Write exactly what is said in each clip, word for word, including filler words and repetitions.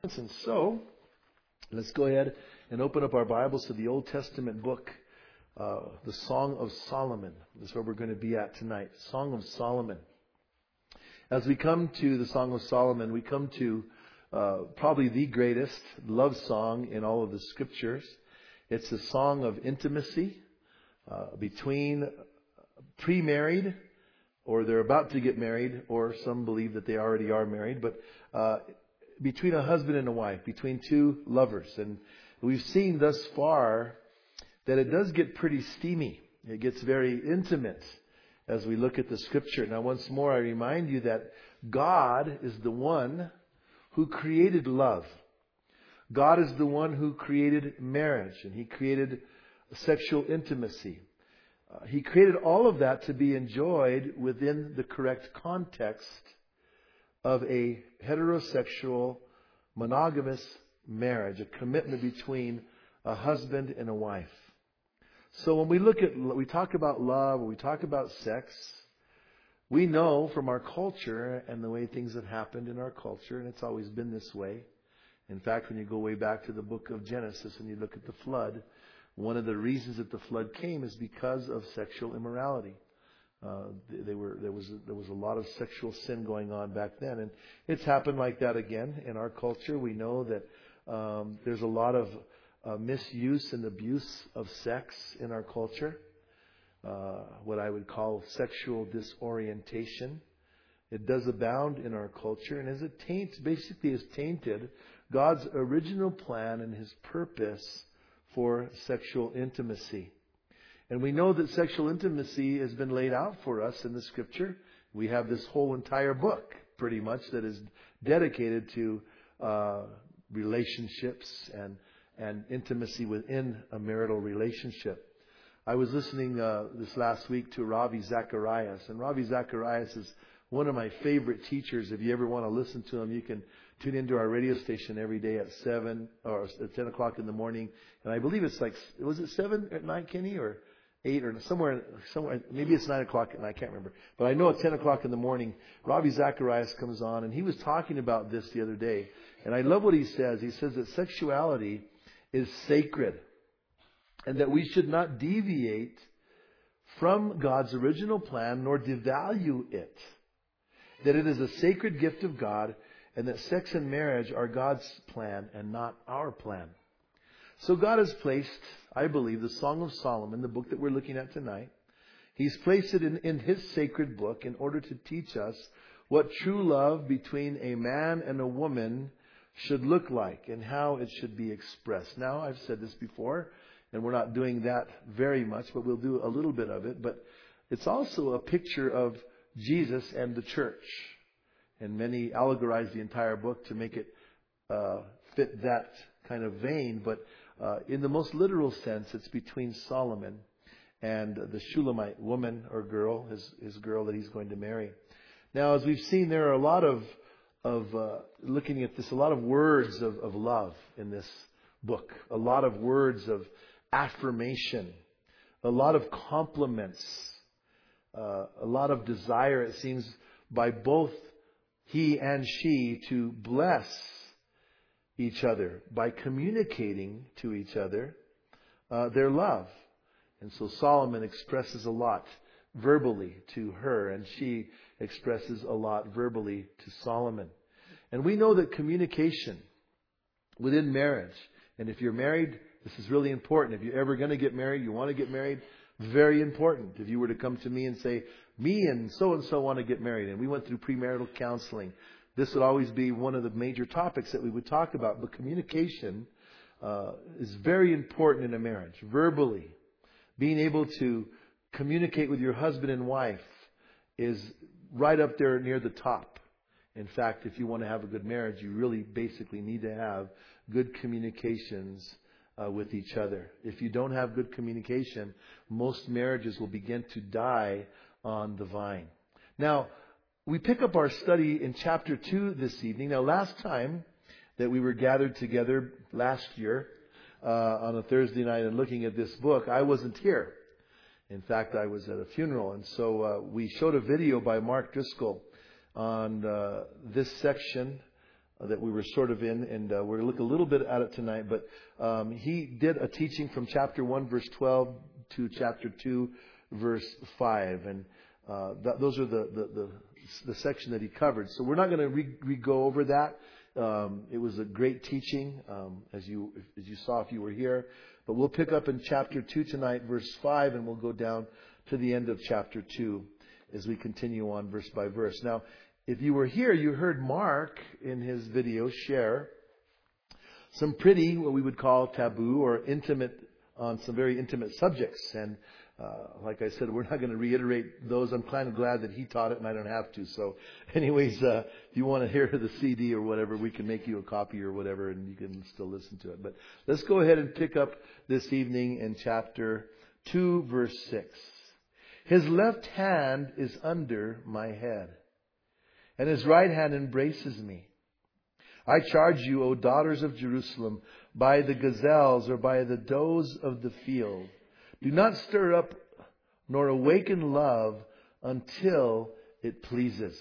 And so, let's go ahead and open up our Bibles to the Old Testament book, uh, the Song of Solomon. This is where we're going to be at tonight. Song of Solomon. As we come to the Song of Solomon, we come to uh, probably the greatest love song in all of the Scriptures. It's a song of intimacy uh, between pre-married, or they're about to get married, or some believe that they already are married, but uh, between a husband and a wife, between two lovers. And we've seen thus far that it does get pretty steamy. It gets very intimate as we look at the Scripture. Now, once more, I remind you that God is the one who created love. God is the one who created marriage, and He created sexual intimacy. Uh, he created all of that to be enjoyed within the correct context of a heterosexual, monogamous marriage, a commitment between a husband and a wife. So when we look at, we talk about love, or we talk about sex, we know from our culture and the way things have happened in our culture, and it's always been this way. In fact, when you go way back to the book of Genesis and you look at the flood, one of the reasons that the flood came is because of sexual immorality. Uh, they were, there was there was a lot of sexual sin going on back then, and it's happened like that again in our culture. We know that um, there's a lot of uh, misuse and abuse of sex in our culture. Uh, what I would call sexual disorientation. It does abound in our culture, and as it taints, basically, has tainted God's original plan and His purpose for sexual intimacy. And we know that sexual intimacy has been laid out for us in the Scripture. We have this whole entire book, pretty much, that is dedicated to uh, relationships and and intimacy within a marital relationship. I was listening uh, this last week to Ravi Zacharias, and Ravi Zacharias is one of my favorite teachers. If you ever want to listen to him, you can tune into our radio station every day at seven or at ten o'clock in the morning. And I believe it's like, was it seven at night, Kenny, or eight or somewhere, somewhere, maybe it's nine o'clock, and I can't remember. But I know at ten o'clock in the morning, Ravi Zacharias comes on, and he was talking about this the other day. And I love what he says. He says that sexuality is sacred, and that we should not deviate from God's original plan nor devalue it. That it is a sacred gift of God, and that sex and marriage are God's plan and not our plan. So God has placed, I believe, the Song of Solomon, the book that we're looking at tonight, He's placed it in, in His sacred book in order to teach us what true love between a man and a woman should look like and how it should be expressed. Now, I've said this before, and we're not doing that very much, but we'll do a little bit of it. But it's also a picture of Jesus and the church. And many allegorize the entire book to make it uh, fit that kind of vein. But uh, in the most literal sense, it's between Solomon and the Shulamite woman or girl, his, his girl that he's going to marry. Now, as we've seen, there are a lot of, of uh, looking at this, a lot of words of, of love in this book. A lot of words of affirmation. A lot of compliments. Uh, a lot of desire, it seems, by both he and she to bless each other by communicating to each other uh, their love. And so Solomon expresses a lot verbally to her, and she expresses a lot verbally to Solomon. And we know that communication within marriage, and if you're married, this is really important. If you're ever going to get married, you want to get married, very important. If you were to come to me and say, me and so-and-so want to get married, and we went through premarital counseling, this would always be one of the major topics that we would talk about. But communication uh, is very important in a marriage. Verbally, being able to communicate with your husband and wife is right up there near the top. In fact, if you want to have a good marriage, you really basically need to have good communications Uh, with each other. If you don't have good communication, most marriages will begin to die on the vine. Now, we pick up our study in chapter two this evening. Now, last time that we were gathered together last year uh, on a Thursday night and looking at this book, I wasn't here. In fact, I was at a funeral, and so uh, we showed a video by Mark Driscoll on uh, this section that we were sort of in, and uh, we're going to look a little bit at it tonight. But um, he did a teaching from chapter one, verse twelve to chapter two, verse five, and uh, that, those are the, the the the section that he covered. So we're not going to re- re-go over that. Um, it was a great teaching, um, as you as you saw if you were here. But we'll pick up in chapter two tonight, verse five, and we'll go down to the end of chapter two as we continue on verse by verse. Now, if you were here, you heard Mark in his video share some pretty, what we would call taboo or intimate, on some very intimate subjects. And uh, like I said, we're not going to reiterate those. I'm kind of glad that he taught it and I don't have to. So anyways, uh, if you want to hear the C D or whatever, we can make you a copy or whatever and you can still listen to it. But let's go ahead and pick up this evening in chapter two, verse six. His left hand is under my head, and his right hand embraces me. I charge you, O daughters of Jerusalem, by the gazelles or by the does of the field, do not stir up nor awaken love until it pleases.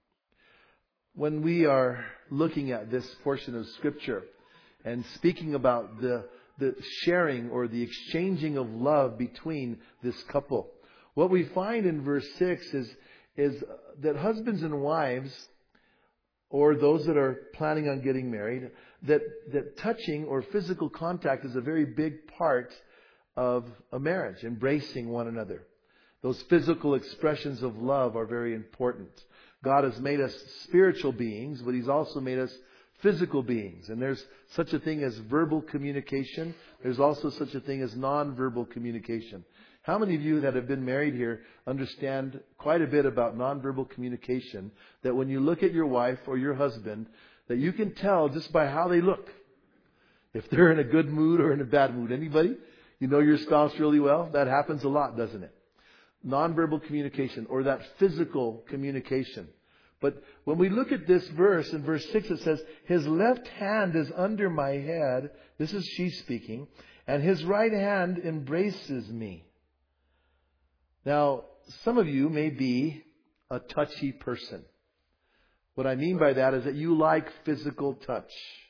When we are looking at this portion of Scripture and speaking about the, the sharing or the exchanging of love between this couple, what we find in verse six is, is that husbands and wives, or those that are planning on getting married, that, that touching or physical contact is a very big part of a marriage, embracing one another. Those physical expressions of love are very important. God has made us spiritual beings, but He's also made us physical beings. And there's such a thing as verbal communication. There's also such a thing as non-verbal communication. How many of you that have been married here understand quite a bit about nonverbal communication, that when you look at your wife or your husband, that you can tell just by how they look if they're in a good mood or in a bad mood? Anybody? You know your spouse really well? That happens a lot, doesn't it? Nonverbal communication, or that physical communication. But when we look at this verse, in verse six it says, his left hand is under my head. This is she speaking. And his right hand embraces me. Now, some of you may be a touchy person. What I mean by that is that you like physical touch.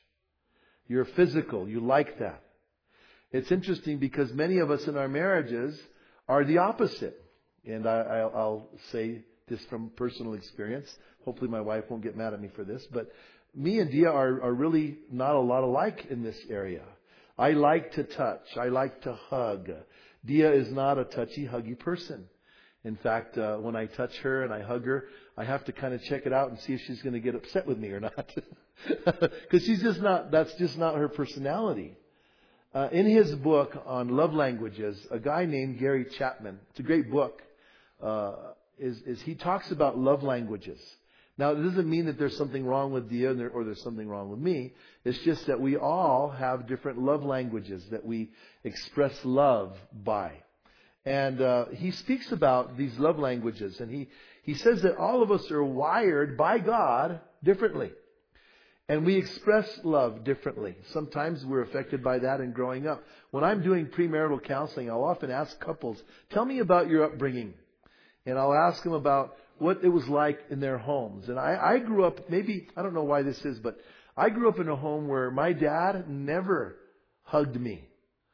You're physical. You like that. It's interesting because many of us in our marriages are the opposite. And I, I'll, I'll say this from personal experience. Hopefully my wife won't get mad at me for this. But me and Dia are, are really not a lot alike in this area. I like to touch. I like to hug. Dia is not a touchy, huggy person. In fact, uh, when I touch her and I hug her, I have to kind of check it out and see if she's going to get upset with me or not. Because she's just not, that's just not her personality. Uh, in his book on love languages, a guy named Gary Chapman, it's a great book, uh, is, is he talks about love languages. Now, it doesn't mean that there's something wrong with Dia or there's something wrong with me. It's just that we all have different love languages that we express love by. And uh, he speaks about these love languages. And he, he says that all of us are wired by God differently. And we express love differently. Sometimes we're affected by that in growing up. When I'm doing premarital counseling, I'll often ask couples, tell me about your upbringing. And I'll ask them about what it was like in their homes. And I, I grew up, maybe, I don't know why this is, but I grew up in a home where my dad never hugged me.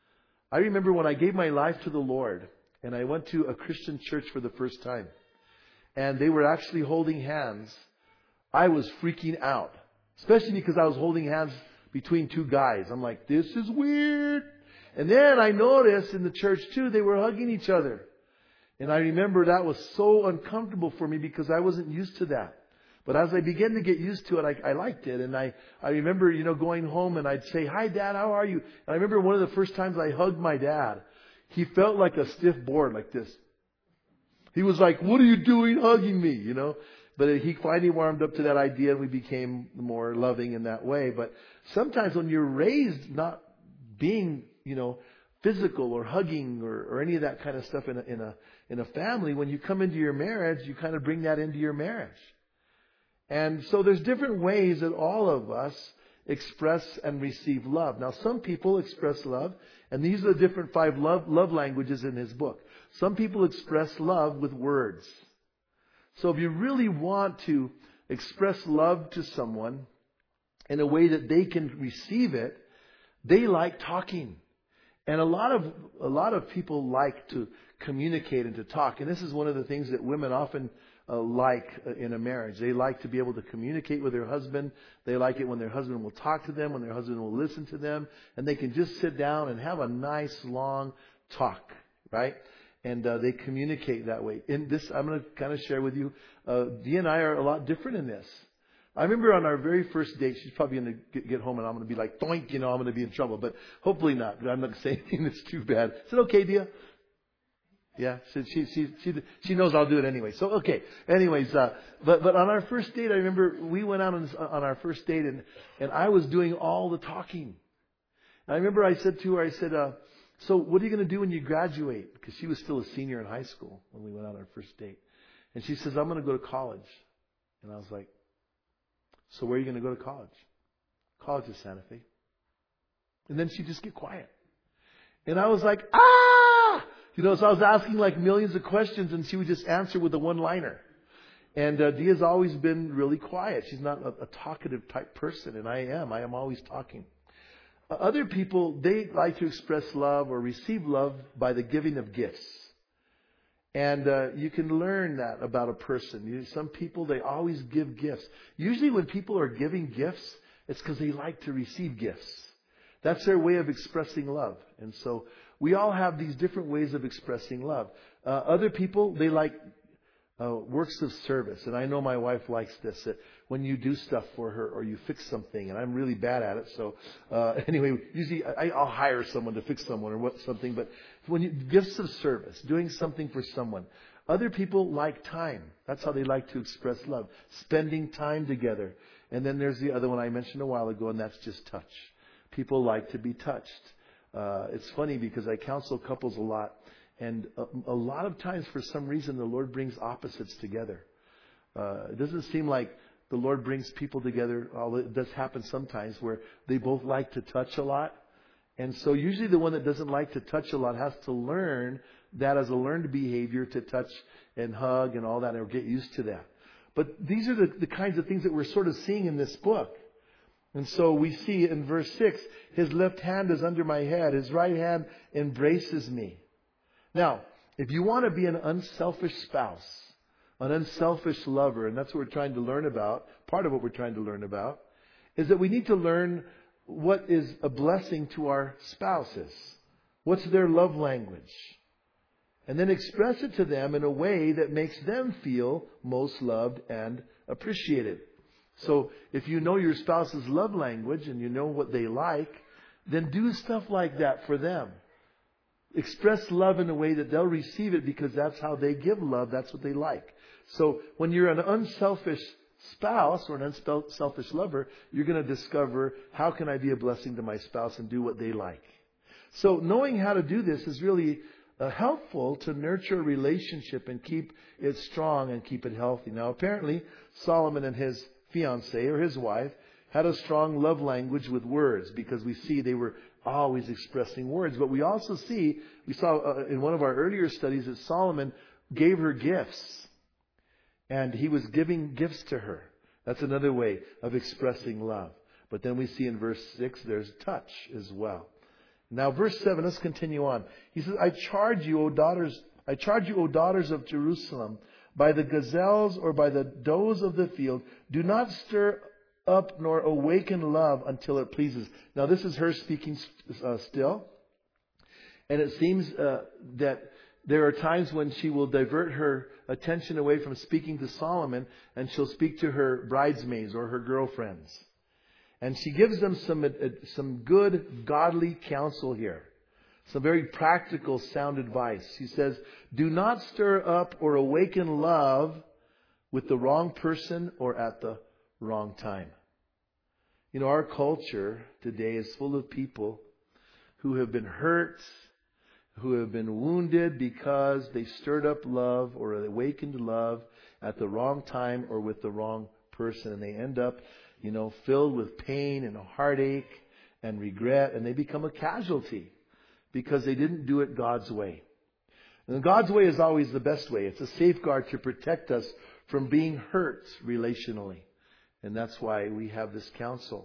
I remember when I gave my life to the Lord and I went to a Christian church for the first time. And they were actually holding hands. I was freaking out. Especially because I was holding hands between two guys. I'm like, this is weird. And then I noticed in the church too, they were hugging each other. And I remember that was so uncomfortable for me because I wasn't used to that. But as I began to get used to it, I, I liked it. And I, I remember, you know, going home and I'd say, hi, Dad, how are you? And I remember one of the first times I hugged my dad, he felt like a stiff board like this. He was like, what are you doing hugging me? You know? But he finally warmed up to that idea and we became more loving in that way. But sometimes when you're raised not being, you know, physical or hugging or, or any of that kind of stuff in a, in a, in a family, when you come into your marriage, you kind of bring that into your marriage. And so there's different ways that all of us express and receive love. Now, some people express love, and these are the different five love, love languages in his book. Some people express love with words. So if you really want to express love to someone, in a way that they can receive it, they like talking. And a lot of a lot of people like to communicate and to talk. And this is one of the things that women often uh, like uh, in a marriage. They like to be able to communicate with their husband. They like it when their husband will talk to them, when their husband will listen to them, and they can just sit down and have a nice long talk, right? And uh, they communicate that way. In this, I'm going to kind of share with you. Uh, Dee and I are a lot different in this. I remember on our very first date, she's probably going to get home and I'm going to be like, doink, you know, I'm going to be in trouble. But hopefully not. I'm not going to say anything that's too bad. Is it okay, Dia? Yeah, she, she, she, she, she knows I'll do it anyway. So, okay. Anyways, uh, but, but on our first date, I remember we went out on, on our first date and, and I was doing all the talking. And I remember I said to her, I said, uh, so what are you going to do when you graduate? Because she was still a senior in high school when we went on our first date. And she says, I'm going to go to college. And I was like, so where are you going to go to college? College of Santa Fe. And then she'd just get quiet. And I was like, ah! You know, so I was asking like millions of questions and she would just answer with a one-liner. And uh, Dia's always been really quiet. She's not a, a talkative type person. And I am. I am always talking. Uh, other people, they like to express love or receive love by the giving of gifts. And uh, you can learn that about a person. You, some people, they always give gifts. Usually when people are giving gifts, it's because they like to receive gifts. That's their way of expressing love. And so we all have these different ways of expressing love. Uh, other people, they like uh, works of service. And I know my wife likes this. That when you do stuff for her or you fix something, and I'm really bad at it. So uh, anyway, usually I, I'll hire someone to fix someone or what something. But when you gifts of service, doing something for someone. Other people like time. That's how they like to express love. Spending time together. And then there's the other one I mentioned a while ago, and that's just touch. People like to be touched. Uh, it's funny because I counsel couples a lot. And a, a lot of times, for some reason, the Lord brings opposites together. Uh, it doesn't seem like the Lord brings people together. Although it does happen sometimes where they both like to touch a lot. And so usually the one that doesn't like to touch a lot has to learn that as a learned behavior to touch and hug and all that, or get used to that. But these are the, the kinds of things that we're sort of seeing in this book. And so we see in verse six, his left hand is under my head. His right hand embraces me. Now, if you want to be an unselfish spouse, an unselfish lover, and that's what we're trying to learn about, part of what we're trying to learn about, is that we need to learn what is a blessing to our spouses. What's their love language? And then express it to them in a way that makes them feel most loved and appreciated. So if you know your spouse's love language and you know what they like, then do stuff like that for them. Express love in a way that they'll receive it because that's how they give love. That's what they like. So when you're an unselfish spouse or an unselfish lover, you're going to discover, how can I be a blessing to my spouse and do what they like? So knowing how to do this is really uh, helpful to nurture a relationship and keep it strong and keep it healthy. Now, apparently, Solomon and his fiancée or his wife had a strong love language with words, because we see they were always expressing words. But we also see, we saw uh, in one of our earlier studies that Solomon gave her gifts. And he was giving gifts to her. That's another way of expressing love. But then we see in verse six, there's touch as well. Now, verse seven, let's continue on. He says, I charge you, O daughters, I charge you, O daughters of Jerusalem, by the gazelles or by the does of the field, do not stir up nor awaken love until it pleases. Now, this is her speaking uh, still. And it seems uh, that there are times when she will divert her attention away from speaking to Solomon, and she'll speak to her bridesmaids or her girlfriends. And she gives them some uh, some good, godly counsel here. Some very practical, sound advice. She says, do not stir up or awaken love with the wrong person or at the wrong time. You know, our culture today is full of people who have been hurt, who have been wounded because they stirred up love or awakened love at the wrong time or with the wrong person. And they end up, you know, filled with pain and heartache and regret. And they become a casualty because they didn't do it God's way. And God's way is always the best way. It's a safeguard to protect us from being hurt relationally. And that's why we have this counsel.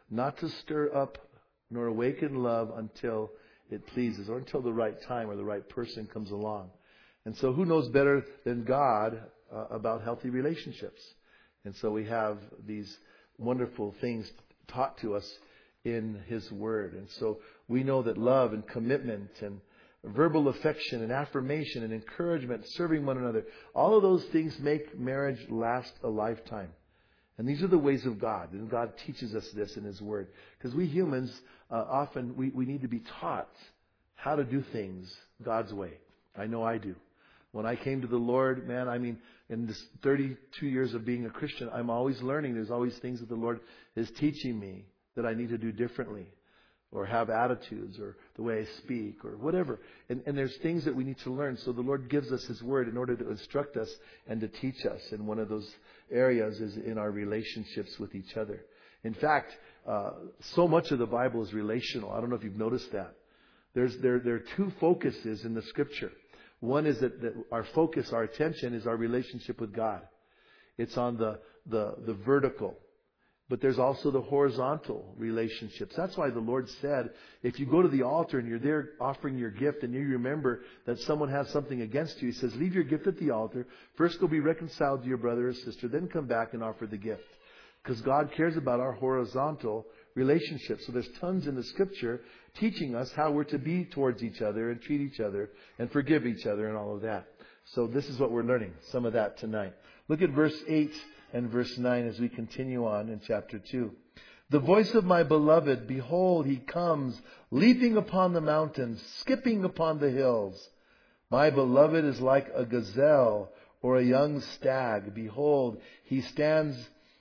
not to stir up nor awaken love until it pleases, or until the right time or the right person comes along. And so who knows better than God uh, about healthy relationships? And so we have these wonderful things taught to us in His Word. And so we know that love and commitment and verbal affection and affirmation and encouragement, serving one another, all of those things make marriage last a lifetime. And these are the ways of God. And God teaches us this in His Word. Because we humans, uh, often we, we need to be taught how to do things God's way. I know I do. When I came to the Lord, man, I mean, in this thirty-two years of being a Christian, I'm always learning. There's always things that the Lord is teaching me that I need to do differently, or have attitudes, or the way I speak, or whatever. And, and there's things that we need to learn. So the Lord gives us His Word in order to instruct us and to teach us. And one of those areas is in our relationships with each other. In fact, uh, so much of the Bible is relational. I don't know if you've noticed that. There's there there are two focuses in the Scripture. One is that, that our focus, our attention is our relationship with God. It's on the, the, the vertical. But there's also the horizontal relationships. That's why the Lord said, if you go to the altar and you're there offering your gift and you remember that someone has something against you, He says, leave your gift at the altar. First go be reconciled to your brother or sister, then come back and offer the gift. Because God cares about our horizontal relationships. So there's tons in the Scripture teaching us how we're to be towards each other and treat each other and forgive each other and all of that. So this is what we're learning, some of that tonight. Look at verse eight and verse nine as we continue on in chapter two. The voice of my beloved, behold, He comes, leaping upon the mountains, skipping upon the hills. My beloved is like a gazelle or a young stag. Behold, He stands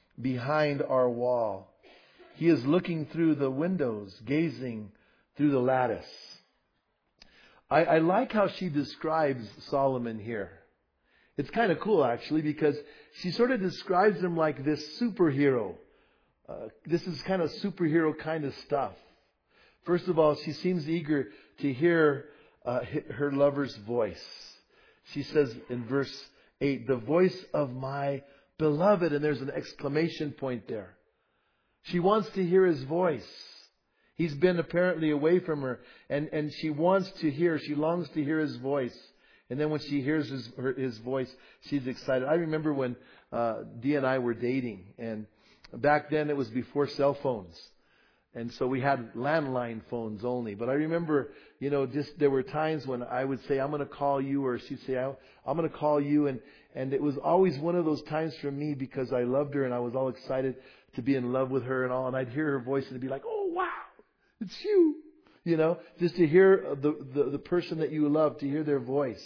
behind our wall. He is looking through the windows, gazing through the lattice. I, I like how she describes Solomon here. It's kind of cool, actually, because she sort of describes him like this superhero. Uh, this is kind of superhero kind of stuff. First of all, she seems eager to hear uh, her lover's voice. She says in verse eight, the voice of my beloved, and there's an exclamation point there. She wants to hear his voice. He's been apparently away from her, and, and she wants to hear, she longs to hear his voice. And then when she hears his, her, his voice, she's excited. I remember when uh, Dee and I were dating, and back then it was before cell phones. And so we had landline phones only. But I remember, you know, just there were times when I would say, I'm going to call you, or she'd say, I'm going to call you. And, and it was always one of those times for me because I loved her and I was all excited to be in love with her and all. And I'd hear her voice and it'd be like, oh, wow, it's you. You know, just to hear the, the, the person that you love, to hear their voice.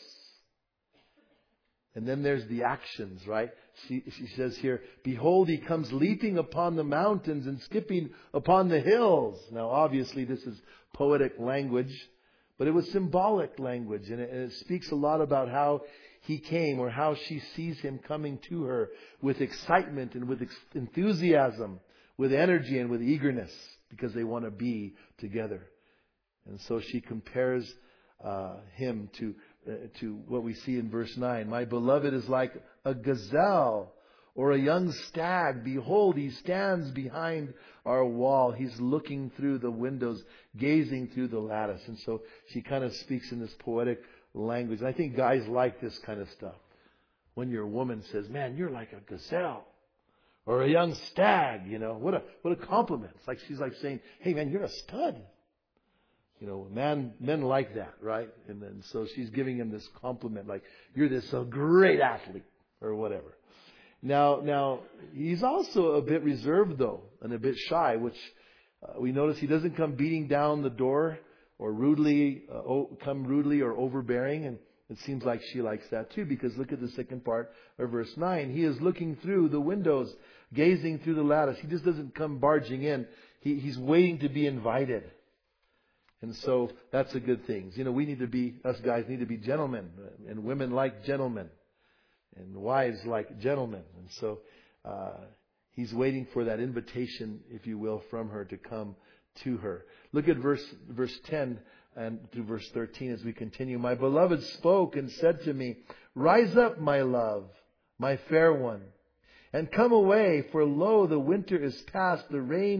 And then there's the actions, right? She, she says here, behold, He comes leaping upon the mountains and skipping upon the hills. Now, obviously, this is poetic language, but it was symbolic language. And it, and it speaks a lot about how He came, or how she sees Him coming to her with excitement and with ex- enthusiasm, with energy and with eagerness, because they want to be together. And so she compares uh, Him to uh, to what we see in verse nine. My beloved is like a gazelle or a young stag. Behold, He stands behind our wall. He's looking through the windows, gazing through the lattice. And so she kind of speaks in this poetic language. And I think guys like this kind of stuff. When your woman says, man, you're like a gazelle or a young stag, you know, what a, what a compliment. It's like, she's like saying, hey man, you're a stud. You know, man, men like that, right? And then so she's giving him this compliment, like, you're this a great athlete or whatever. Now, now, he's also a bit reserved though, and a bit shy, which uh, we notice he doesn't come beating down the door or rudely, uh, o- come rudely or overbearing. And it seems like she likes that too, because look at the second part of verse nine. He is looking through the windows, gazing through the lattice. He just doesn't come barging in. He, he's waiting to be invited. And so that's a good thing. You know, we need to be, us guys need to be gentlemen, and women like gentlemen, and wives like gentlemen. And so uh, he's waiting for that invitation, if you will, from her to come to her. Look at verse verse ten and through verse thirteen as we continue. My beloved spoke and said to me, rise up, my love, my fair one, and come away, for lo, the winter is past, the rain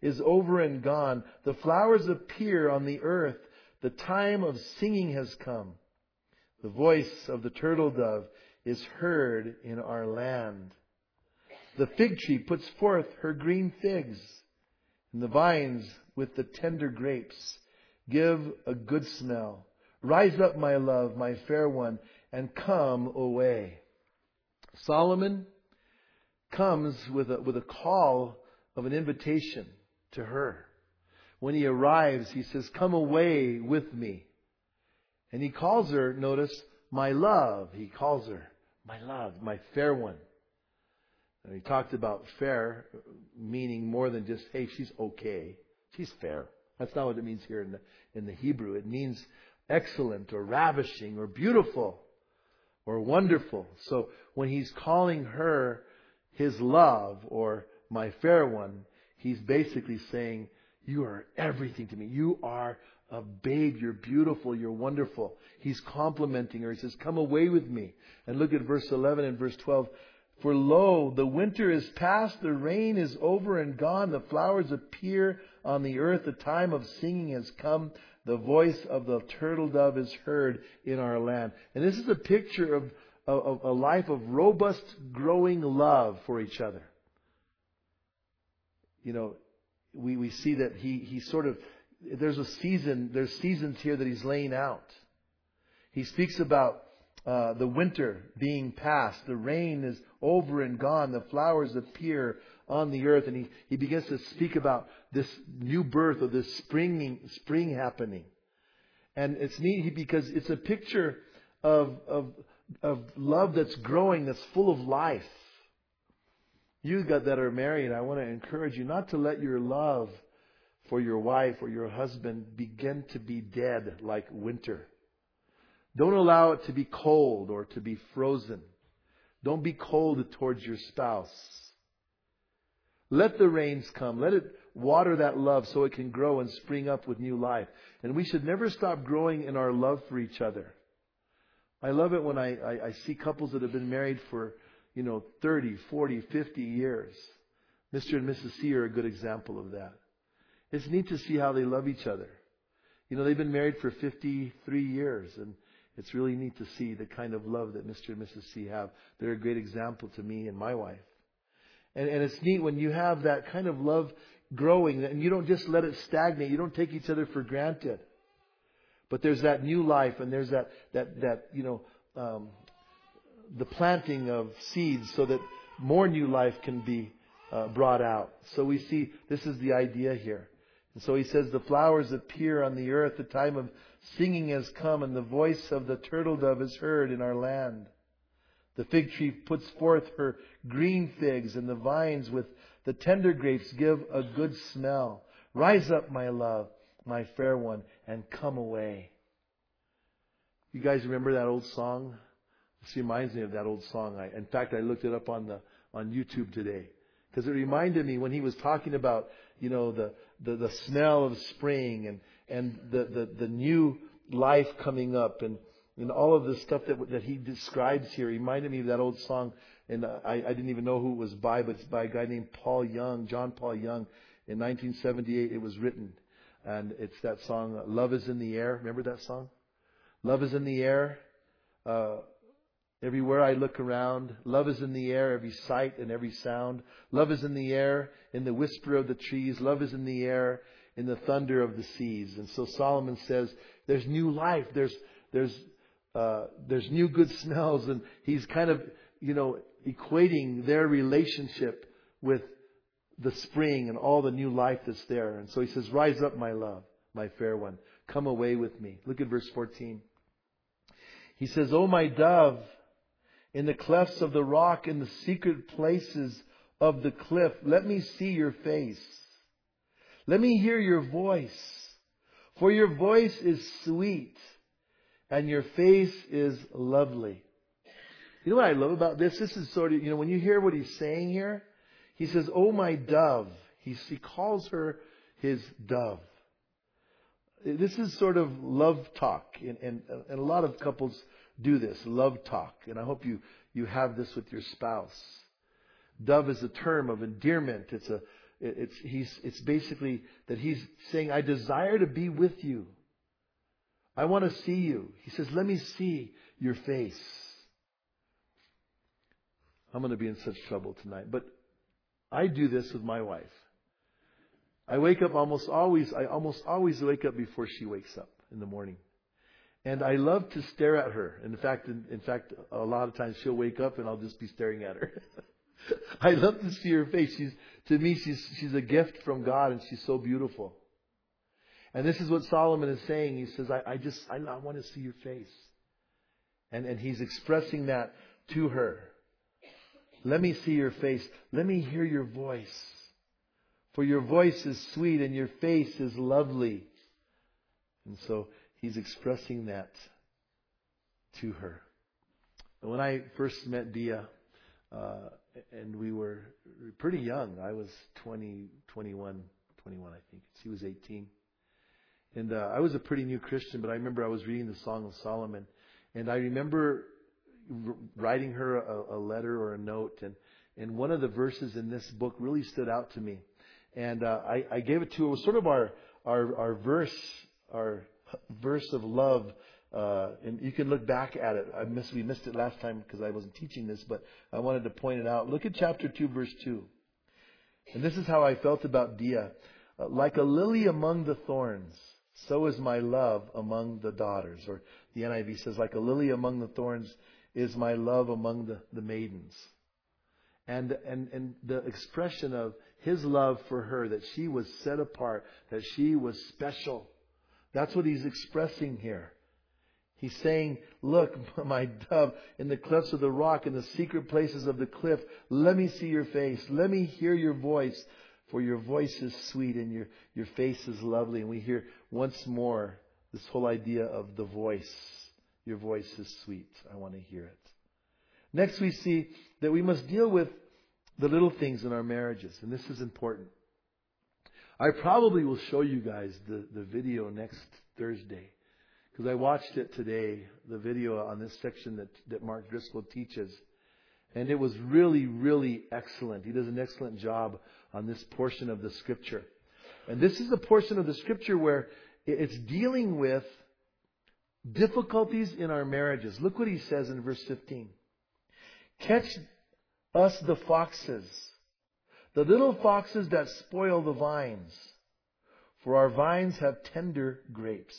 is over and gone. The flowers appear on the earth. The time of singing has come. The voice of the turtle dove is heard in our land. The fig tree puts forth her green figs, and the vines with the tender grapes give a good smell. Rise up, my love, my fair one, and come away. Solomon comes with a, with a call of an invitation to her. When he arrives, he says, come away with me. And he calls her, notice, my love. He calls her, my love, my fair one. And he talked about fair, meaning more than just, hey, she's okay. She's fair. That's not what it means here in the, in the Hebrew. It means excellent or ravishing or beautiful or wonderful. So when he's calling her his love or my fair one, he's basically saying, you are everything to me. You are a babe. You're beautiful. You're wonderful. He's complimenting her. He says, come away with me. And look at verse eleven and verse twelve. For lo, the winter is past, the rain is over and gone, the flowers appear on the earth, the time of singing has come, the voice of the turtle dove is heard in our land. And this is a picture of, of, of a life of robust, growing love for each other. You know, we, we see that he, he sort of, there's a season, there's seasons here that he's laying out. He speaks about Uh, the winter being past, the rain is over and gone, the flowers appear on the earth, and he, he begins to speak about this new birth or this spring, spring happening. And it's neat because it's a picture of, of, of love that's growing, that's full of life. You got that are married, I want to encourage you not to let your love for your wife or your husband begin to be dead like winter. Don't allow it to be cold or to be frozen. Don't be cold towards your spouse. Let the rains come. Let it water that love so it can grow and spring up with new life. And we should never stop growing in our love for each other. I love it when I, I, I see couples that have been married for, you know, thirty, forty, fifty years. Mister and Missus C are a good example of that. It's neat to see how they love each other. You know, they've been married for fifty-three years, and it's really neat to see the kind of love that Mister and Missus C have. They're a great example to me and my wife. And, and it's neat when you have that kind of love growing and you don't just let it stagnate. You don't take each other for granted. But there's that new life and there's that, that, that you know, um, the planting of seeds so that more new life can be uh, brought out. So we see this is the idea here. And so he says, the flowers appear on the earth, the time of singing has come, and the voice of the turtle dove is heard in our land. The fig tree puts forth her green figs, and the vines with the tender grapes give a good smell. Rise up, my love, my fair one, and come away. You guys remember that old song? This reminds me of that old song. I, in fact, I looked it up on the on YouTube today because it reminded me when he was talking about, you know, the the, the smell of spring and and the, the, the new life coming up and, and all of the stuff that that he describes here reminded me of that old song. And I, I didn't even know who it was by, but it's by a guy named Paul Young, John Paul Young. In nineteen seventy-eight, it was written. And it's that song, Love is in the Air. Remember that song? Love is in the air. Uh, everywhere I look around. Love is in the air, every sight and every sound. Love is in the air, in the whisper of the trees. Love is in the air, in the thunder of the seas. And so Solomon says, there's new life. There's, there's, uh, there's new good smells. And he's kind of, you know, equating their relationship with the spring and all the new life that's there. And so he says, rise up, my love, my fair one. Come away with me. Look at verse fourteen. He says, O my dove, in the clefts of the rock, in the secret places of the cliff, let me see your face. Let me hear your voice. For your voice is sweet and your face is lovely. You know what I love about this? This is sort of, you know, when you hear what he's saying here, he says, oh my dove. He, he calls her his dove. This is sort of love talk. And, and, and a lot of couples do this, love talk. And I hope you, you have this with your spouse. Dove is a term of endearment. It's a, It, it's, he's, it's basically that he's saying, I desire to be with you. I want to see you. He says, let me see your face. I'm going to be in such trouble tonight. But I do this with my wife. I wake up almost always, I almost always wake up before she wakes up in the morning. And I love to stare at her. In fact, in, in fact, a lot of times she'll wake up and I'll just be staring at her. I love to see her face. She's, to me, she's, she's a gift from God, and she's so beautiful. And this is what Solomon is saying. He says, I, I just, I, I want to see your face. And, and he's expressing that to her. Let me see your face. Let me hear your voice. For your voice is sweet and your face is lovely. And so he's expressing that to her. And when I first met Dia, uh, and we were pretty young. I was twenty, twenty-one, twenty-one, I think. She was eighteen. And uh, I was a pretty new Christian, but I remember I was reading the Song of Solomon. And I remember r- writing her a, a letter or a note. And, and one of the verses in this book really stood out to me. And uh, I, I gave it to her. It was sort of our, our, our verse, our verse of love. Uh, and you can look back at it. I missed, we missed it last time because I wasn't teaching this, but I wanted to point it out. Look at chapter two, verse two. And this is how I felt about Dia. Uh, like a lily among the thorns, so is my love among the daughters. Or the N I V says, like a lily among the thorns is my love among the, the maidens. And, and, and the expression of his love for her, that she was set apart, that she was special. That's what he's expressing here. He's saying, look, my dove, in the clefts of the rock, in the secret places of the cliff, let me see your face. Let me hear your voice. For your voice is sweet and your, your face is lovely. And we hear once more this whole idea of the voice. Your voice is sweet. I want to hear it. Next we see that we must deal with the little things in our marriages. And this is important. I probably will show you guys the, the video next Thursday. Because I watched it today, the video on this section that, that Mark Driscoll teaches. And it was really, really excellent. He does an excellent job on this portion of the Scripture. And this is the portion of the Scripture where it's dealing with difficulties in our marriages. Look what he says in verse fifteen. Catch us the foxes, the little foxes that spoil the vines, for our vines have tender grapes.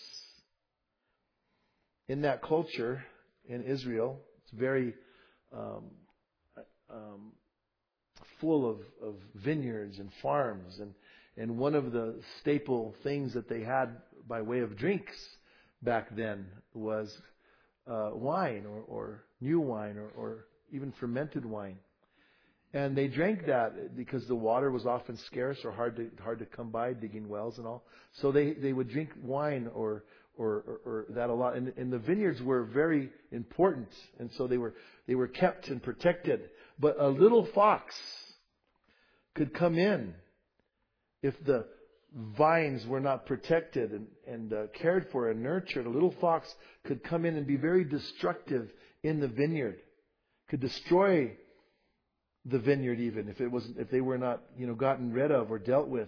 In that culture, in Israel, it's very um, um, full of, of vineyards and farms. And, and one of the staple things that they had by way of drinks back then was uh, wine or, or new wine or, or even fermented wine. And they drank that because the water was often scarce or hard to hard to come by, digging wells and all. So they, they would drink wine or Or, or, or that a lot, and, and the vineyards were very important, and so they were they were kept and protected. But a little fox could come in if the vines were not protected and, and uh, cared for and nurtured. A little fox could come in and be very destructive in the vineyard, could destroy the vineyard even if it wasn't if they were not you know gotten rid of or dealt with.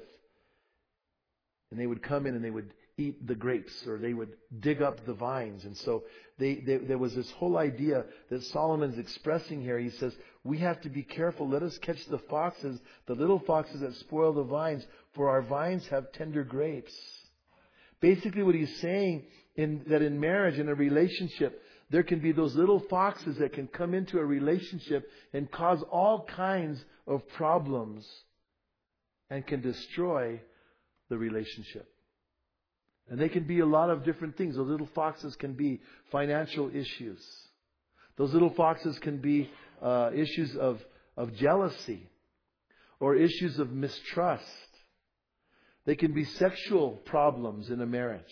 And they would come in and they would eat the grapes, or they would dig up the vines. And so they, they, there was this whole idea that Solomon's expressing here. He says, we have to be careful. Let us catch the foxes, the little foxes that spoil the vines, for our vines have tender grapes. Basically what he's saying in that in marriage, in a relationship, there can be those little foxes that can come into a relationship and cause all kinds of problems and can destroy the relationship. And they can be a lot of different things. Those little foxes can be financial issues. Those little foxes can be uh, issues of, of jealousy or issues of mistrust. They can be sexual problems in a marriage.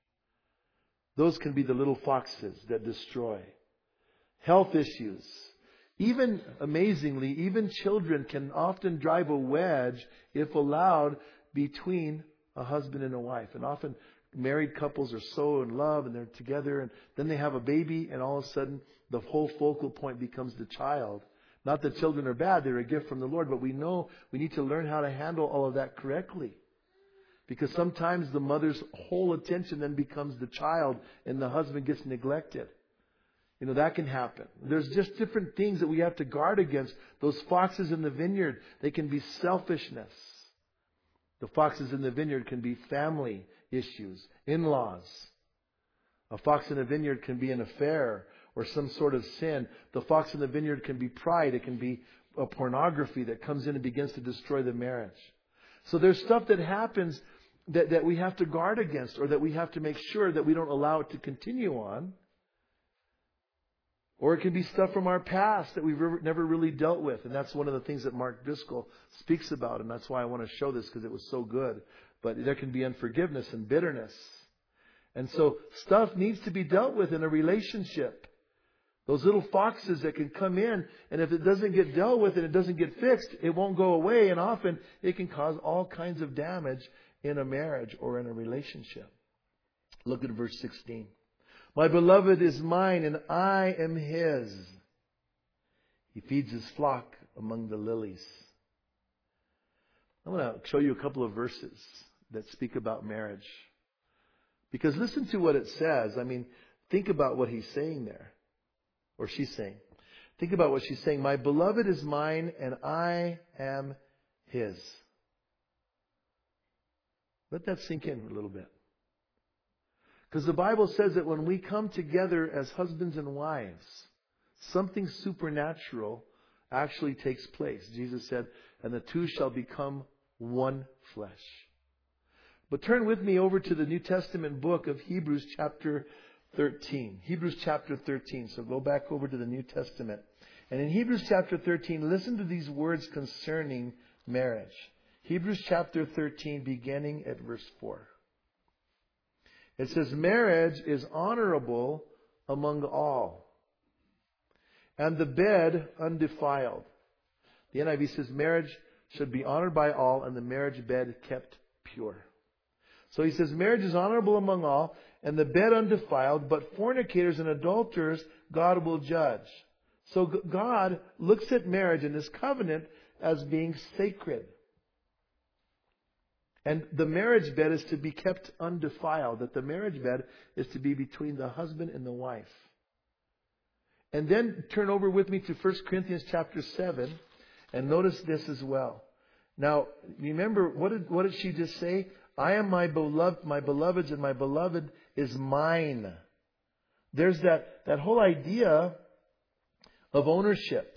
Those can be the little foxes that destroy. Health issues. Even, amazingly, even children can often drive a wedge, if allowed, between a husband and a wife. And often married couples are so in love and they're together, and then they have a baby, and all of a sudden the whole focal point becomes the child Not that children are bad, they're a gift from the Lord, but we know we need to learn how to handle all of that correctly. Because sometimes the mother's whole attention then becomes the child and the husband gets neglected. You know, that can happen. There's just different things that we have to guard against. Those foxes in the vineyard, they can be selfishness. The foxes in the vineyard can be family issues, in-laws. A fox in a vineyard can be an affair or some sort of sin. The fox in the vineyard can be pride. It can be a pornography that comes in and begins to destroy the marriage. So there's stuff that happens that, that we have to guard against, or that we have to make sure that we don't allow it to continue on. Or it can be stuff from our past that we've never really dealt with. And that's one of the things that Mark Driscoll speaks about. And that's why I want to show this, because it was so good. But there can be unforgiveness and bitterness. And so stuff needs to be dealt with in a relationship. Those little foxes that can come in, and if it doesn't get dealt with and it doesn't get fixed, it won't go away. And often it can cause all kinds of damage in a marriage or in a relationship. Look at verse sixteen. My beloved is mine and I am his. He feeds his flock among the lilies. I want to show you a couple of verses that speak about marriage. Because listen to what it says. I mean, think about what he's saying there. Or she's saying. Think about what she's saying. My beloved is mine and I am his. Let that sink in a little bit. Because the Bible says that when we come together as husbands and wives, something supernatural actually takes place. Jesus said, and the two shall become one flesh. But turn with me over to the New Testament book of Hebrews chapter thirteen. Hebrews chapter thirteen. So go back over to the New Testament. And in Hebrews chapter thirteen, listen to these words concerning marriage. Hebrews chapter thirteen, beginning at verse four. It says, marriage is honorable among all, and the bed undefiled. The N I V says marriage should be honored by all, and the marriage bed kept pure. So he says marriage is honorable among all, and the bed undefiled, but fornicators and adulterers God will judge. So God looks at marriage and this covenant as being sacred. And the marriage bed is to be kept undefiled. That the marriage bed is to be between the husband and the wife. And then turn over with me to First Corinthians chapter seven. And notice this as well. Now, remember, what did, what did she just say? I am my beloved, my beloved's, and my beloved is mine. There's that, that whole idea of ownership.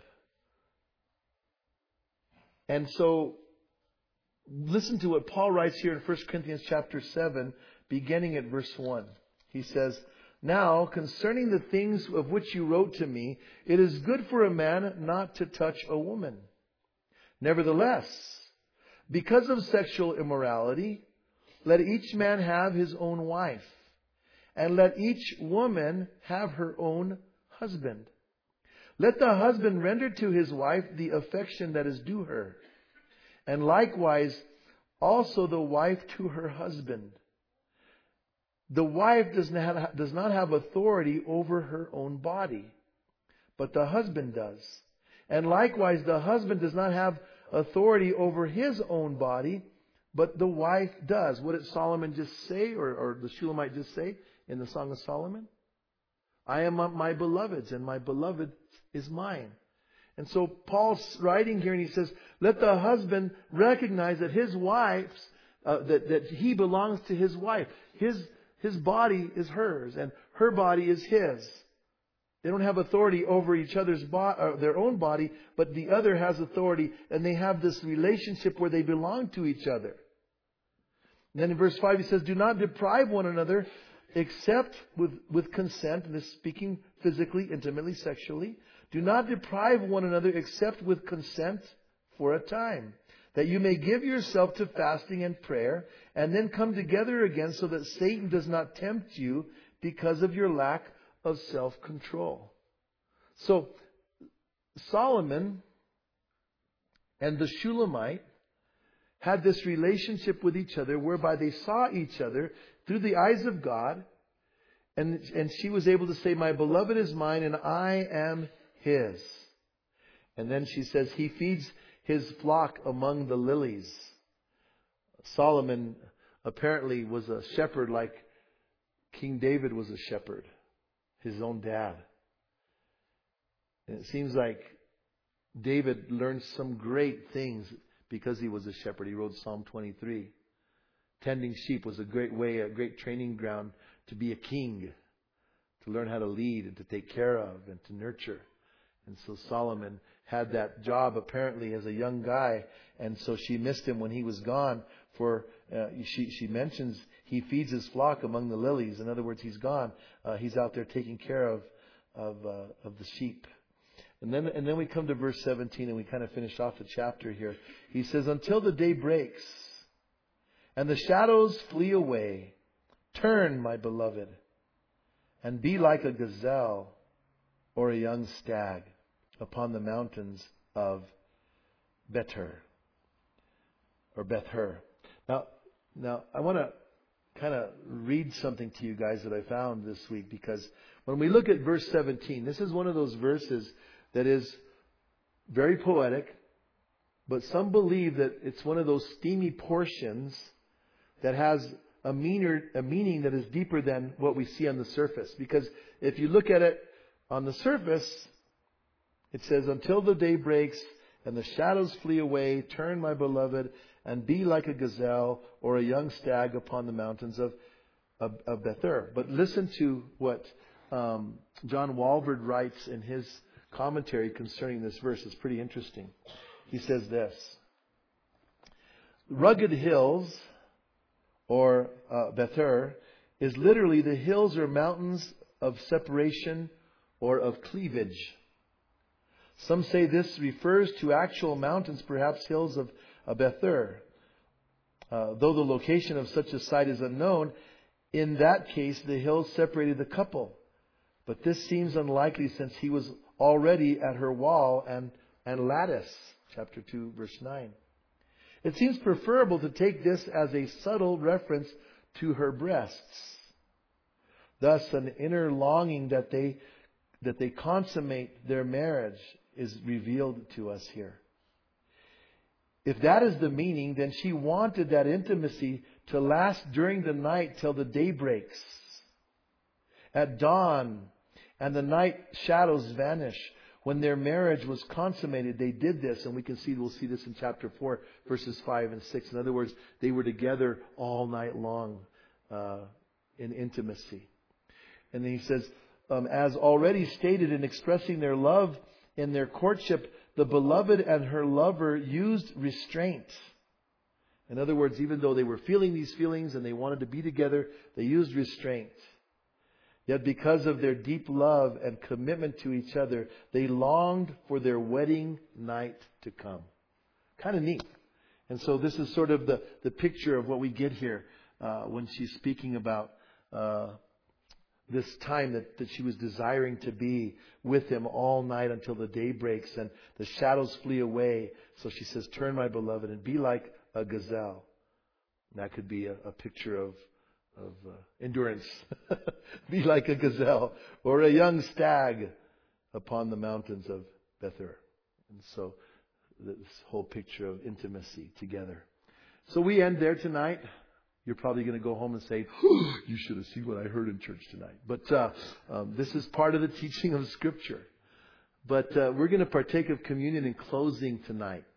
And so, listen to what Paul writes here in First Corinthians chapter seven, beginning at verse one. He says, now, concerning the things of which you wrote to me, it is good for a man not to touch a woman. Nevertheless, because of sexual immorality, let each man have his own wife, and let each woman have her own husband. Let the husband render to his wife the affection that is due her, and likewise also the wife to her husband. The wife does not have, does not have authority over her own body, but the husband does. And likewise the husband does not have authority over his own body, but the wife does. What did Solomon just say, or, or the Shulamite just say in the Song of Solomon? I am my beloved's, and my beloved is mine. And so Paul's writing here, and he says, let the husband recognize that his wife's, uh, that, that he belongs to his wife. His, his body is hers, and her body is his. They don't have authority over each other's bo- or their own body, but the other has authority, and they have this relationship where they belong to each other. And then in verse five he says, do not deprive one another except with, with consent, and this is speaking physically, intimately, sexually. Do not deprive one another except with consent for a time, that you may give yourself to fasting and prayer, and then come together again so that Satan does not tempt you because of your lack of self-control. So, Solomon and the Shulamite had this relationship with each other whereby they saw each other through the eyes of God, and, and she was able to say, my beloved is mine and I am his. And then she says, he feeds his flock among the lilies. Solomon apparently was a shepherd like King David was a shepherd, his own dad. And it seems like David learned some great things because he was a shepherd. He wrote Psalm twenty-three. Tending sheep was a great way, a great training ground to be a king, to learn how to lead and to take care of and to nurture. And so Solomon had that job apparently as a young guy, and so she missed him when he was gone. For uh, she she mentions he feeds his flock among the lilies. In other words, he's gone. Uh, he's out there taking care of of uh, of the sheep. And then and then we come to verse seventeen, and we kind of finish off the chapter here. He says, "Until the day breaks and the shadows flee away, turn, my beloved, and be like a gazelle or a young stag upon the mountains of Bether," or Beth-her. Now, now I want to kind of read something to you guys that I found this week, because when we look at verse seventeen, this is one of those verses that is very poetic, but some believe that it's one of those steamy portions that has a meaner, a meaning that is deeper than what we see on the surface. Because if you look at it on the surface, it says, "Until the day breaks and the shadows flee away, turn, my beloved, and be like a gazelle or a young stag upon the mountains of, of, of Bether." But listen to what um, John Walvoord writes in his commentary concerning this verse. It's pretty interesting. He says this: "Rugged hills," or uh, Bether, is literally the hills or mountains of separation or of cleavage. Some say this refers to actual mountains, perhaps hills of, of Bether. Uh, though the location of such a site is unknown, in that case the hills separated the couple. But this seems unlikely, since he was already at her wall and, and lattice. Chapter two, verse nine. It seems preferable to take this as a subtle reference to her breasts. Thus, an inner longing that they that they consummate their marriage is revealed to us here. If that is the meaning, then she wanted that intimacy to last during the night till the day breaks. At dawn, and the night shadows vanish. When their marriage was consummated, they did this, and we can see, we'll see this in chapter four, verses five and six. In other words, they were together all night long uh, in intimacy. And then he says, um, as already stated, in expressing their love in their courtship, the beloved and her lover used restraint. In other words, even though they were feeling these feelings and they wanted to be together, they used restraint. Yet because of their deep love and commitment to each other, they longed for their wedding night to come. Kind of neat. And so this is sort of the, the picture of what we get here uh, when she's speaking about uh, this time that, that she was desiring to be with him all night until the day breaks and the shadows flee away. So she says, "Turn, my beloved, and be like a gazelle." And that could be a, a picture of of uh, endurance. Be like a gazelle or a young stag upon the mountains of Bether. And so this whole picture of intimacy together. So we end there tonight. You're probably going to go home and say, oh, you should have seen what I heard in church tonight. But uh, um, this is part of the teaching of Scripture. But uh, we're going to partake of communion in closing tonight.